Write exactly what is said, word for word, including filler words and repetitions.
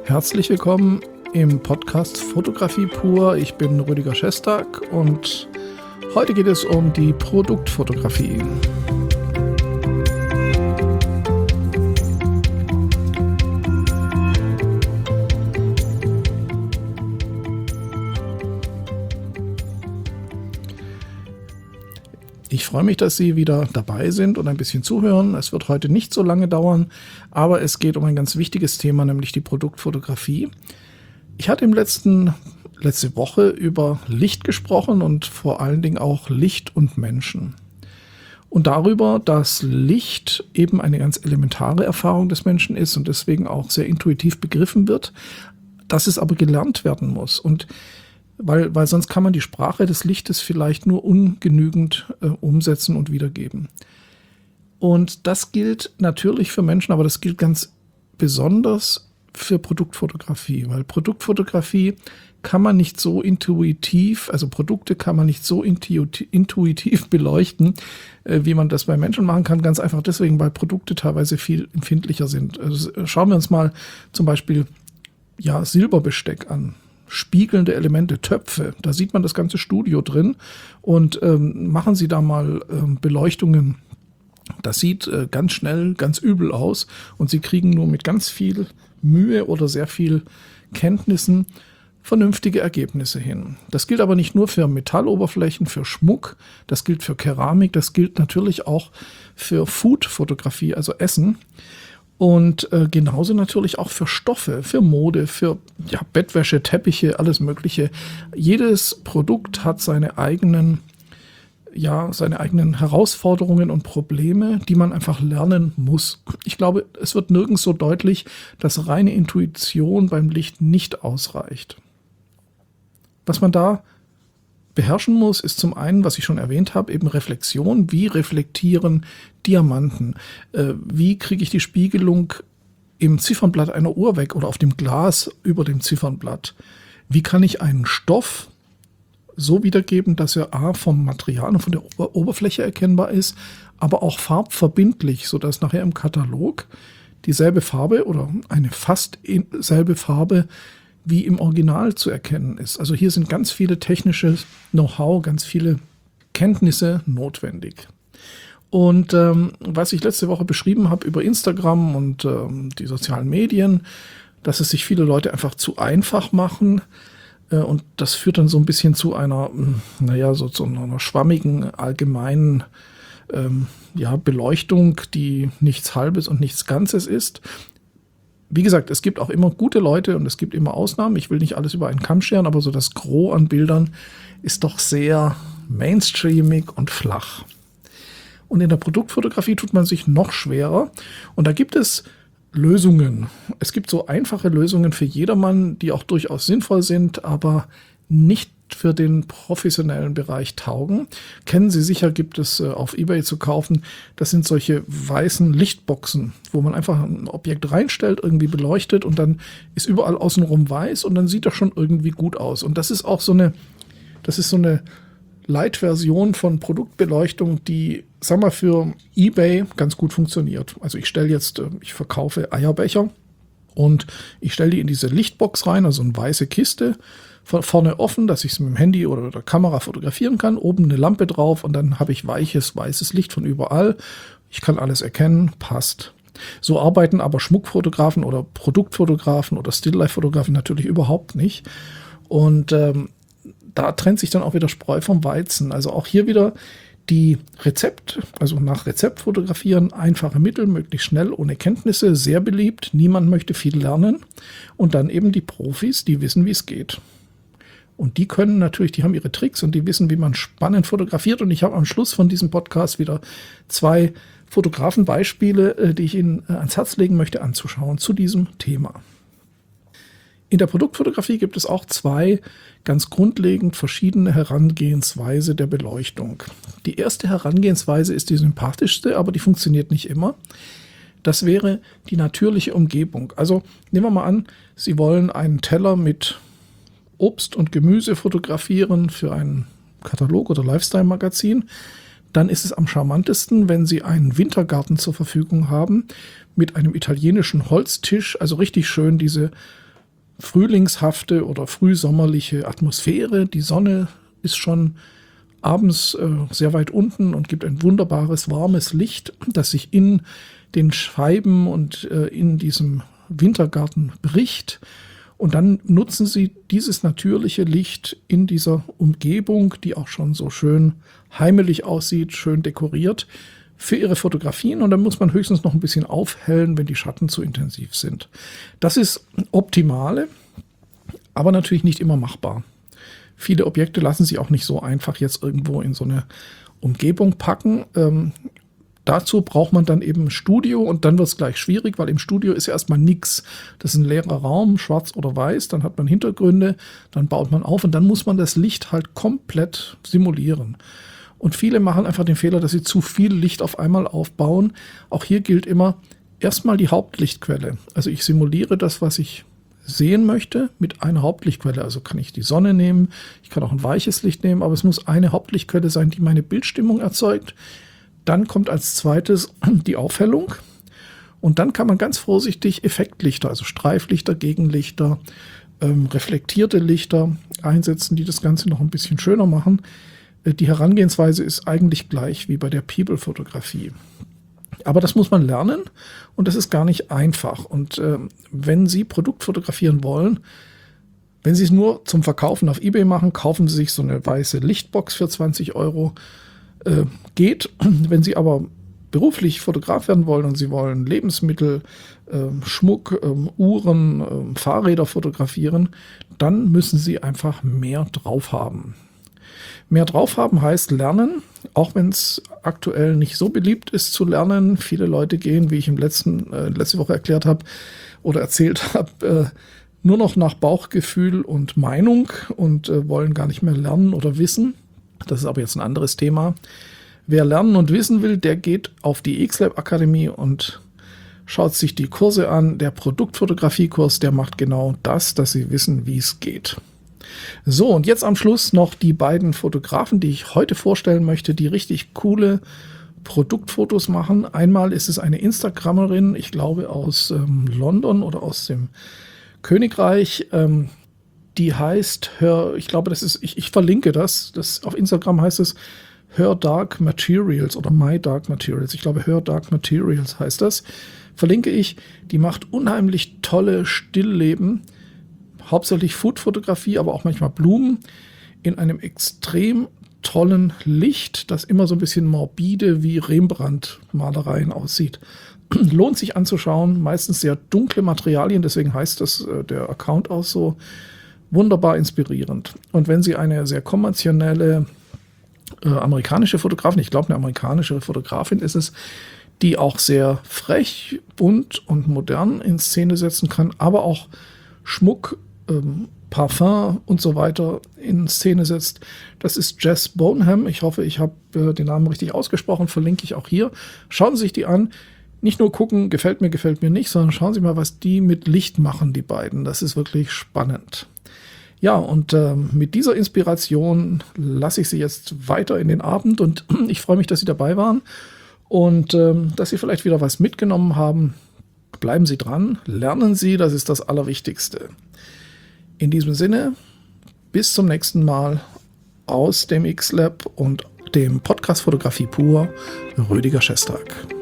Herzlich willkommen im Podcast Fotografie pur. Ich bin Rüdiger Schestag und heute geht es um die Produktfotografie. Ich freue mich, dass Sie wieder dabei sind und ein bisschen zuhören. Es wird heute nicht so lange dauern, aber es geht um ein ganz wichtiges Thema, nämlich die Produktfotografie. Ich hatte im letzten, letzte Woche über Licht gesprochen und vor allen Dingen auch Licht und Menschen. Und darüber, dass Licht eben eine ganz elementare Erfahrung des Menschen ist und deswegen auch sehr intuitiv begriffen wird, dass es aber gelernt werden muss. Und Weil, weil sonst kann man die Sprache des Lichtes vielleicht nur ungenügend äh, umsetzen und wiedergeben. Und das gilt natürlich für Menschen, aber das gilt ganz besonders für Produktfotografie, weil Produktfotografie kann man nicht so intuitiv, also Produkte kann man nicht so intuitiv beleuchten, äh, wie man das bei Menschen machen kann. Ganz einfach deswegen, weil Produkte teilweise viel empfindlicher sind. Also schauen wir uns mal zum Beispiel ja, Silberbesteck an. Spiegelnde Elemente, Töpfe, da sieht man das ganze Studio drin und ähm, machen Sie da mal ähm, Beleuchtungen. Das sieht äh, ganz schnell ganz übel aus und Sie kriegen nur mit ganz viel Mühe oder sehr viel Kenntnissen vernünftige Ergebnisse hin. Das gilt aber nicht nur für Metalloberflächen, für Schmuck, das gilt für Keramik, das gilt natürlich auch für Food-Fotografie, also Essen. Und äh, genauso natürlich auch für Stoffe, für Mode, für ja, Bettwäsche, Teppiche, alles Mögliche. Jedes Produkt hat seine eigenen, ja, seine eigenen Herausforderungen und Probleme, die man einfach lernen muss. Ich glaube, es wird nirgends so deutlich, dass reine Intuition beim Licht nicht ausreicht. Was man da beherrschen muss, ist zum einen, was ich schon erwähnt habe, eben Reflexion. Wie reflektieren Diamanten? Äh, wie kriege ich die Spiegelung im Ziffernblatt einer Uhr weg oder auf dem Glas über dem Ziffernblatt? Wie kann ich einen Stoff so wiedergeben, dass er a. vom Material und von der Ober- Oberfläche erkennbar ist, aber auch farbverbindlich, sodass nachher im Katalog dieselbe Farbe oder eine fast selbe Farbe wie im Original zu erkennen ist. Also hier sind ganz viele technische Know-how, ganz viele Kenntnisse notwendig. Und ähm, was ich letzte Woche beschrieben habe über Instagram und ähm, die sozialen Medien, dass es sich viele Leute einfach zu einfach machen äh, und das führt dann so ein bisschen zu einer, naja, so zu einer schwammigen, allgemeinen ähm, ja, Beleuchtung, die nichts Halbes und nichts Ganzes ist. Wie gesagt, es gibt auch immer gute Leute und es gibt immer Ausnahmen. Ich will nicht alles über einen Kamm scheren, aber so das Gros an Bildern ist doch sehr mainstreamig und flach. Und in der Produktfotografie tut man sich noch schwerer. Und da gibt es Lösungen. Es gibt so einfache Lösungen für jedermann, die auch durchaus sinnvoll sind, aber nicht für den professionellen Bereich taugen. Kennen Sie sicher, gibt es äh, auf eBay zu kaufen. Das sind solche weißen Lichtboxen, wo man einfach ein Objekt reinstellt, irgendwie beleuchtet und dann ist überall außenrum weiß und dann sieht das schon irgendwie gut aus. Und das ist auch so eine, das ist so eine Light-Version von Produktbeleuchtung, die, sagen wir, für eBay ganz gut funktioniert. Also ich stelle jetzt, äh, ich verkaufe Eierbecher und ich stelle die in diese Lichtbox rein, also eine weiße Kiste, vorne offen, dass ich es mit dem Handy oder der Kamera fotografieren kann, oben eine Lampe drauf und dann habe ich weiches, weißes Licht von überall. Ich kann alles erkennen, passt. So arbeiten aber Schmuckfotografen oder Produktfotografen oder Stilllife-Fotografen natürlich überhaupt nicht. Und ähm, da trennt sich dann auch wieder Spreu vom Weizen. Also auch hier wieder die Rezept, also nach Rezept fotografieren, einfache Mittel, möglichst schnell, ohne Kenntnisse, sehr beliebt. Niemand möchte viel lernen. Und dann eben die Profis, die wissen, wie es geht. Und die können natürlich, die haben ihre Tricks und die wissen, wie man spannend fotografiert. Und ich habe am Schluss von diesem Podcast wieder zwei Fotografenbeispiele, die ich Ihnen ans Herz legen möchte, anzuschauen zu diesem Thema. In der Produktfotografie gibt es auch zwei ganz grundlegend verschiedene Herangehensweise der Beleuchtung. Die erste Herangehensweise ist die sympathischste, aber die funktioniert nicht immer. Das wäre die natürliche Umgebung. Also nehmen wir mal an, Sie wollen einen Teller mit Obst und Gemüse fotografieren für einen Katalog oder Lifestyle-Magazin. Dann ist es am charmantesten, wenn Sie einen Wintergarten zur Verfügung haben mit einem italienischen Holztisch, also richtig schön diese frühlingshafte oder frühsommerliche Atmosphäre. Die Sonne ist schon abends äh, sehr weit unten und gibt ein wunderbares, warmes Licht, das sich in den Scheiben und äh, in diesem Wintergarten bricht. Und dann nutzen sie dieses natürliche Licht in dieser Umgebung, die auch schon so schön heimelig aussieht, schön dekoriert, für ihre Fotografien. Und dann muss man höchstens noch ein bisschen aufhellen, wenn die Schatten zu intensiv sind. Das ist optimale, aber natürlich nicht immer machbar. Viele Objekte lassen sich auch nicht so einfach jetzt irgendwo in so eine Umgebung packen. Ähm, dazu braucht man dann eben ein Studio und dann wird es gleich schwierig, weil im Studio ist ja erstmal nichts. Das ist ein leerer Raum, schwarz oder weiß, dann hat man Hintergründe, dann baut man auf und dann muss man das Licht halt komplett simulieren. Und viele machen einfach den Fehler, dass sie zu viel Licht auf einmal aufbauen. Auch hier gilt immer erstmal die Hauptlichtquelle. Also ich simuliere das, was ich sehen möchte, mit einer Hauptlichtquelle. Also kann ich die Sonne nehmen, ich kann auch ein weiches Licht nehmen, aber es muss eine Hauptlichtquelle sein, die meine Bildstimmung erzeugt. Dann kommt als zweites die Aufhellung und dann kann man ganz vorsichtig Effektlichter, also Streiflichter, Gegenlichter, ähm, reflektierte Lichter einsetzen, die das Ganze noch ein bisschen schöner machen. Die Herangehensweise ist eigentlich gleich wie bei der People-Fotografie. Aber das muss man lernen und das ist gar nicht einfach. Und äh, wenn Sie Produkt fotografieren wollen, wenn Sie es nur zum Verkaufen auf eBay machen, kaufen Sie sich so eine weiße Lichtbox für zwanzig Euro. Äh, geht. Wenn Sie aber beruflich Fotograf werden wollen und Sie wollen Lebensmittel, äh, Schmuck, äh, Uhren, äh, Fahrräder fotografieren, dann müssen Sie einfach mehr drauf haben. Mehr drauf haben heißt lernen, auch wenn es aktuell nicht so beliebt ist zu lernen. Viele Leute gehen, wie ich im letzten, äh, letzte Woche erklärt habe oder erzählt habe, äh, nur noch nach Bauchgefühl und Meinung und äh, wollen gar nicht mehr lernen oder wissen. Das ist aber jetzt ein anderes Thema. Wer lernen und wissen will, der geht auf die X-Lab Akademie und schaut sich die Kurse an. Der Produktfotografiekurs, der macht genau das, dass Sie wissen, wie es geht. So, und jetzt am Schluss noch die beiden Fotografen, die ich heute vorstellen möchte, die richtig coole Produktfotos machen. Einmal ist es eine Instagrammerin, ich glaube aus ähm, London oder aus dem Königreich. Ähm, die heißt Her, ich glaube, das ist, ich, ich verlinke das. das. Auf Instagram heißt es Her Dark Materials oder My Dark Materials. Ich glaube, Her Dark Materials heißt das. Verlinke ich. Die macht unheimlich tolle Stillleben. Hauptsächlich Food-Fotografie, aber auch manchmal Blumen in einem extrem tollen Licht, das immer so ein bisschen morbide wie Rembrandt-Malereien aussieht. Lohnt sich anzuschauen, meistens sehr dunkle Materialien, deswegen heißt das äh, der Account auch so, wunderbar inspirierend. Und wenn Sie eine sehr konventionelle äh, amerikanische Fotografin, ich glaube eine amerikanische Fotografin ist es, die auch sehr frech, bunt und modern in Szene setzen kann, aber auch Schmuck, ähm, Parfum und so weiter in Szene setzt. Das ist Jess Boneham. Ich hoffe, ich habe äh, den Namen richtig ausgesprochen, verlinke ich auch hier. Schauen Sie sich die an. Nicht nur gucken, gefällt mir, gefällt mir nicht, sondern schauen Sie mal, was die mit Licht machen, die beiden. Das ist wirklich spannend. Ja, und äh, mit dieser Inspiration lasse ich Sie jetzt weiter in den Abend und ich freue mich, dass Sie dabei waren und äh, dass Sie vielleicht wieder was mitgenommen haben. Bleiben Sie dran, lernen Sie, das ist das Allerwichtigste. In diesem Sinne, bis zum nächsten Mal aus dem X-Lab und dem Podcast Fotografie pur, Rüdiger Schestag.